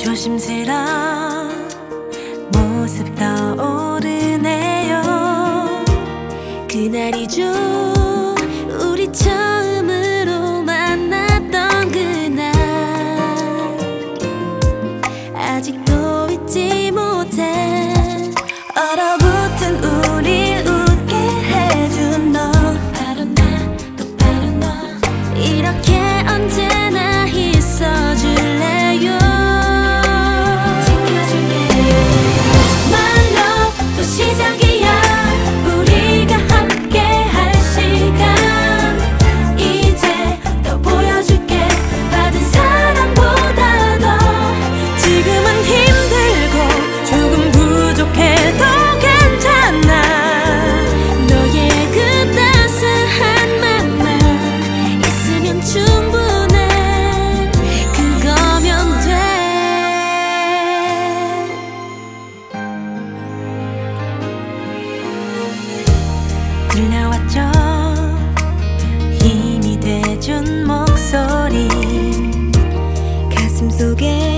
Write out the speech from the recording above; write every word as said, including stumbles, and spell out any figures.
조심스런 모습 떠오르네요. 그날이죠, 우리 처음으로 만났던 그날. 아직도 잊지 못해 얼어붙은 우릴 웃게 해준 너. 바로 나, 또 바로 너. 이렇게 언제나 있어줄래요. 지켜줄게요. My love, 또 시작이야. 우리가 함께 할 시간. 이제 더 보여줄게. 받은 사랑보다 더. 지금은 힘들고 조금 부족해도 괜찮아. 너의 그 따스한 맘만 있으면 충분해. 그거면 돼. 들려왔죠, 힘이 돼준 목소리. 가슴속에